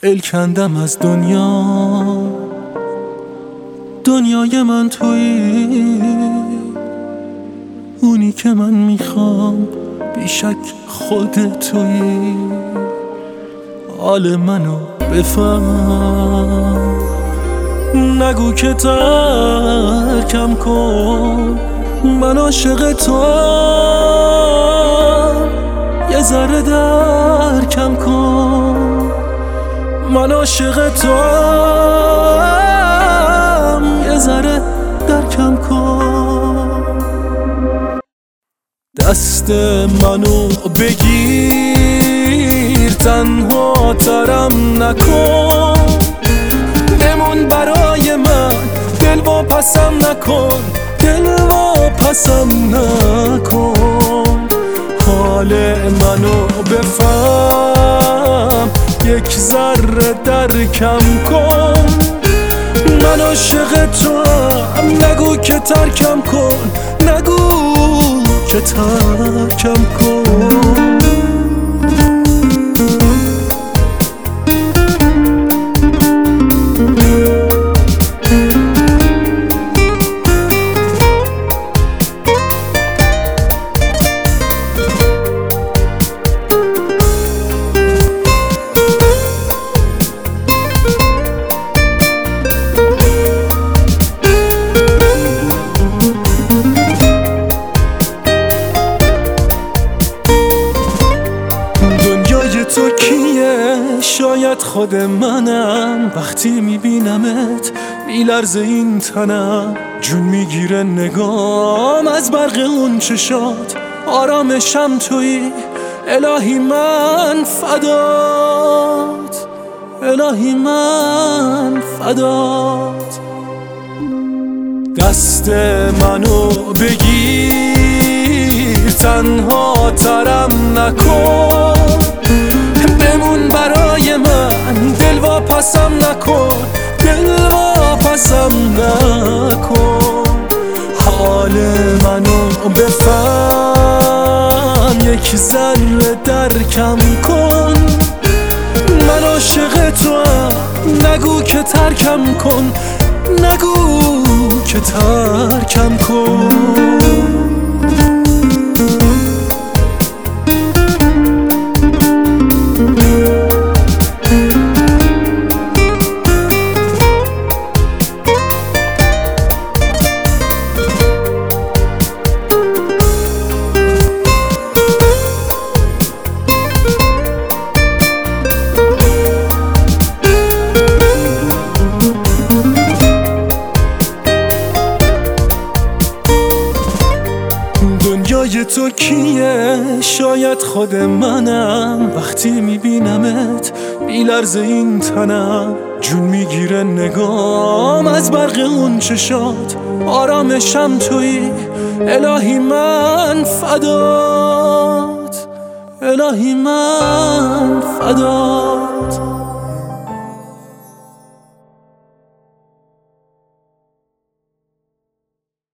ال کندم از دنیای من تویی، اونی که من میخوام بیشک خود تویی. حال منو بفهم، نگو که ترکم کن، من عاشق توام. یه ذره درکم کن، من عاشق توام. یه ذره درکم کن، دست منو بگیر، تنها ترم نکن، بمون برای من، دل واپسم نکن، دل واپسم نکن. حال منو بفهم، یک ذره درکم کن، من عاشق توام. نگو که ترکم کن، نگو که ترکم کن. تو کیه؟ شاید خود منم. وقتی میبینمت میلرزه این تنم، جون میگیره نگام از برق اون چشات. آرامشم تویی، الهی من فدات، الهی من فدات. دست منو بگیر، تنها ترم نکن، بمون برای من، دل واپسم نکن، دل واپسم نکن. حال منو بفهم، یک ذره درکم کن، من عاشق توام. نگو که ترکم کن، نگو که ترکم کن. دنیای تو کیه؟ شاید خود منم. وقتی میبینمت میلرزه این تنم، جون میگیره نگام از برق اون چشات. آرامشم تویی، الهی من فدات، الهی من فدات.